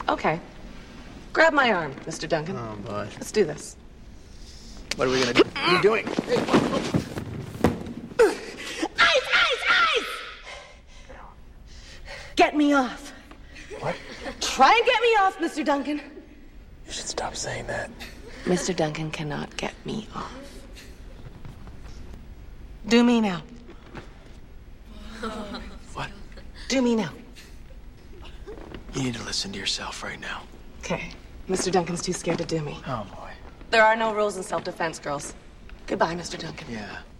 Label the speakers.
Speaker 1: Okay. Grab my arm, Mr. Duncan.
Speaker 2: Oh, boy.
Speaker 1: Let's do this.
Speaker 2: What are we gonna do? What are you doing?
Speaker 1: Ice! Get me off.
Speaker 2: What?
Speaker 1: Try and get me off, Mr. Duncan.
Speaker 2: You should stop saying that.
Speaker 1: Mr. Duncan cannot get me off. Do me now.
Speaker 2: What?
Speaker 1: Do me now.
Speaker 2: You need to listen to yourself right now.
Speaker 1: Okay. Mr. Duncan's too scared to do me.
Speaker 2: Oh, boy.
Speaker 1: There are no rules in self-defense, girls. Goodbye, Mr. Duncan.
Speaker 2: Yeah.